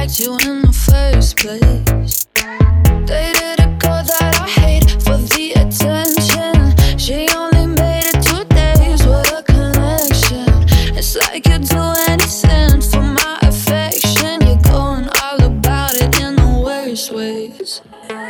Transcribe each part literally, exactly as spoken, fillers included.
liked you in the first place. Dated a girl that I hate for the attention. She only made it two days with a connection. It's like you'd do anything for my affection. You're going all about it in the worst ways.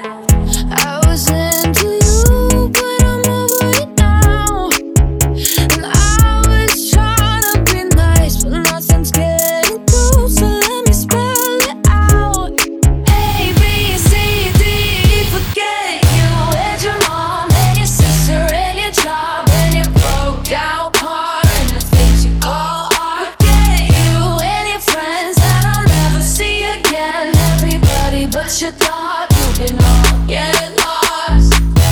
I was into you, but I'm over it now. And I was trying to be nice, but nothing's getting through, so let me spell it out. A, B, C, D, E, forget you and your mom and your sister and your job and your broke down car and the things you call art. Forget you and your friends that I'll never see again. Everybody but your dog, you can all get lost.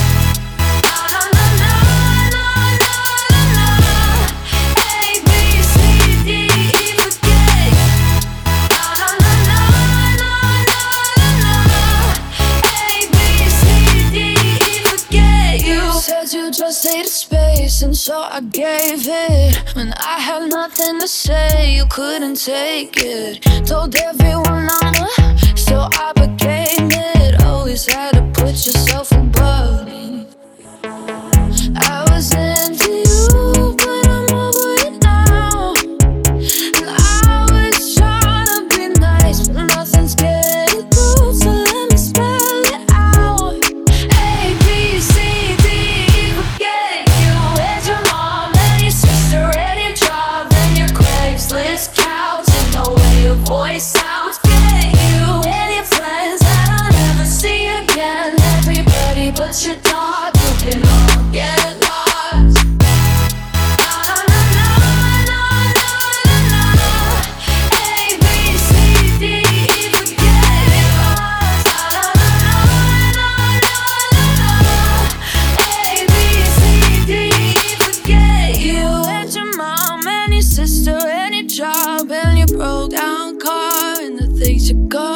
Na, na, na, na, na, na, na. A, B, C, D, E, forget you. Na, na, na, na, na, na, na. A, B, C, D, E, forget you. Said you just needed space, and so I gave it. When I had nothing to say, you couldn't take it. Told everyone I'm a, so I became it. Always had to put yourself above me. I was into you, but I'm over it now. And I was trying to be nice, but nothing's getting through, so let me spell it out. A, B, C, D, E, forget you and your mom and your sister and your job and your Craigslist couch and the way your voice sounds. Forget you and your friends that I'll never see again. Everybody but your dog, you can all get lost. Na, na, na, na, na, na, na. A, B, C, D, E, forget you. Na, na, na, na, na, na, na. A, B, C, D, E, forget you and your mom and your sister and your job and your broke down car and the things you got.